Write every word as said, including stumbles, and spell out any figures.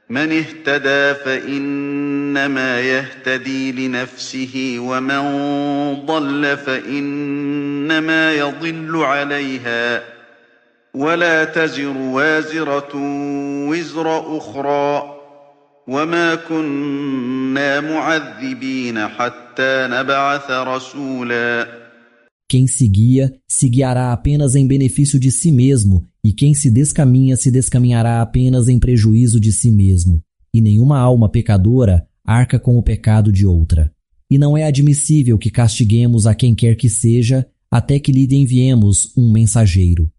من اهتدى فإنما يهتدي لنفسه ومن ضل فإنما يضل عليها ولا تزر وازرة وزر أخرى وما كنا معذبين حتى نبعث رسولا. Quem se guia, se guiará apenas em benefício de si mesmo, e quem se descaminha, se descaminhará apenas em prejuízo de si mesmo. E nenhuma alma pecadora arca com o pecado de outra. E não é admissível que castiguemos a quem quer que seja, até que lhe enviemos um mensageiro.